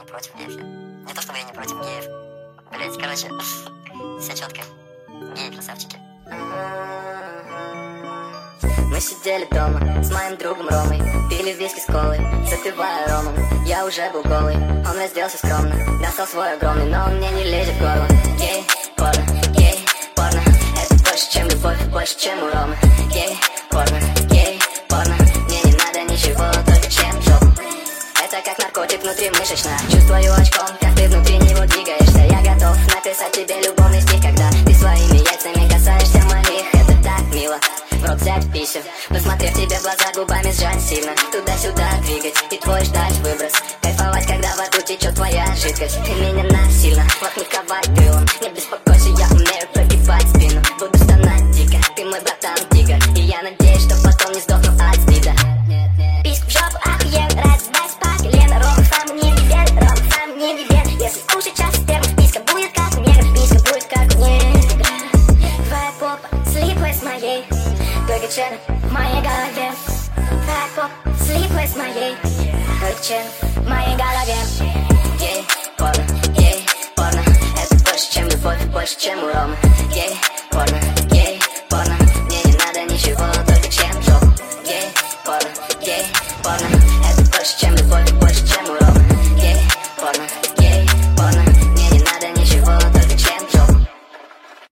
против геев. Не то чтобы я не против геев. Блять, короче, все четко. Геи красавчики. Мы сидели дома с моим другом Ромой, пили виски с колой, запивая ромом. Я уже был голый, он разделся скромно, достал свой огромный, но он мне не лезет в горло. Гей, порно, это больше, чем любовь, больше, чем у Ромы. Гей, порно, мне не надо ничего, только чем жопу. Это как наркотик внутримышечно, чувствую очком, как ты внутри него двигаешься. Я готов написать тебе любовный стих, когда ты своими яйцами касаешься моих. Это так мило, в рот взять писем, посмотрев тебе в глаза, губами сжать сильно, туда-сюда двигать и твой ждать выброс. Кайфовать, когда во рту течет твоя жидкость. Ты меня насильно, вот не ковать крылом. Не беспокойся, я умею прогибать спину. Буду стонать дико, ты мой братан тигр, и я надеюсь, что потом не сдохну от стида. Писк в жопу, охуенно, раздать по колено. Рома сам не виден, Рома сам не виден. Если скушать час сперму, писка будет как у негров, писка будет как у негров. Твоя попа слипла с моей, только член в моей голове. Твоя попа слипла с моей, только член в моей голове. Гей, порно, это больше, чем любовь, больше, чем у Ромы. Гей, порно, мне не надо ничего, только чем жопу. Гей, порно, это больше, чем любовь, больше,